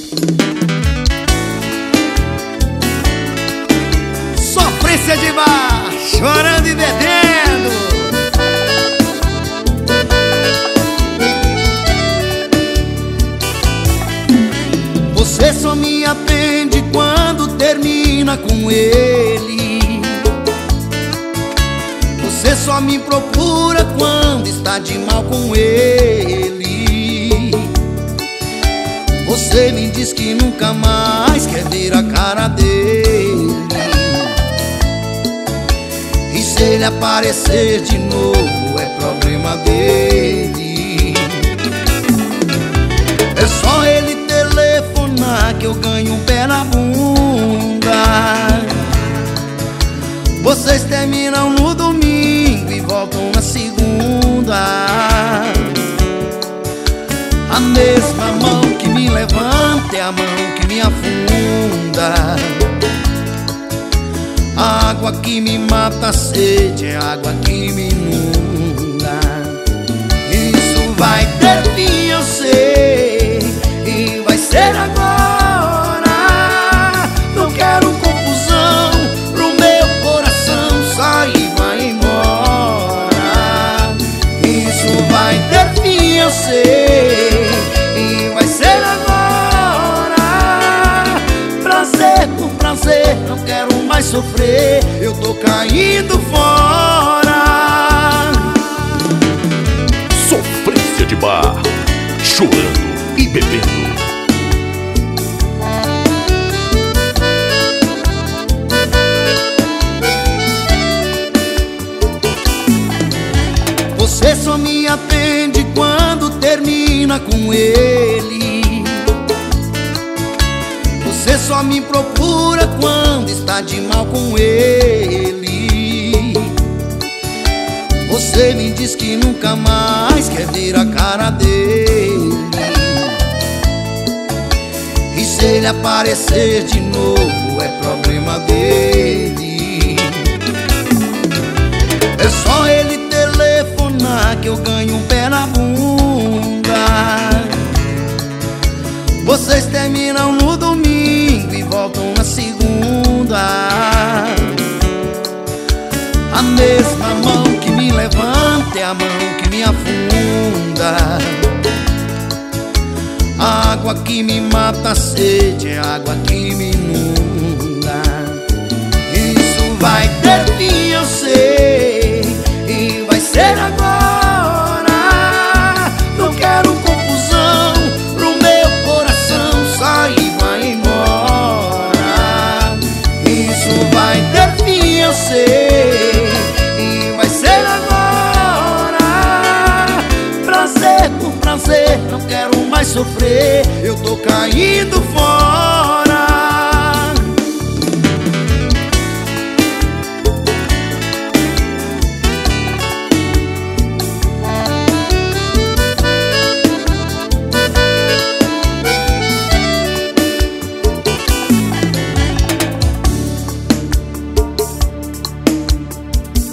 Sofrência de bar, chorando e bebendo. Você só me atende quando termina com ele. Você só me procura quando está de mal com ele. Você me diz que nunca mais quer ver a cara dele. E se ele aparecer de novo é problema dele. É só ele telefonar que eu ganho um pé na bunda. Vocês terminam no domingo e voltam na segunda. A mesma mão que me levanta é a mão que me afunda. A água que me mata a sede é a água que me inunda. Isso vai ter fim, eu sei, e vai ser agora. Não quero confusão pro meu coração, sai e vai embora. Isso vai ter fim, eu sei, e vai ser agora. Prazer por prazer, não quero mais sofrer, eu tô caindo fora. Sofrência de bar, chorando e bebendo. Você só me atende quando termina com ele. Você só me procura quando está de mal com ele. Você me diz que nunca mais quer ver a cara dele. E se ele aparecer de novo é problema dele. É só ele telefonar que eu ganho um pé na bunda. Vocês terminam no domingo e voltam na segunda. A mesma mão que me levanta é a mão que me afunda. A água que me mata a sede é a água que me inunda. Isso vai ter fim, eu sei, e vai ser agora. Não quero confusão pro meu coração, sai e vai embora. Isso vai ter fim, eu sei, e vai ser agora. Prazer por prazer, não quero mais sofrer, eu tô caindo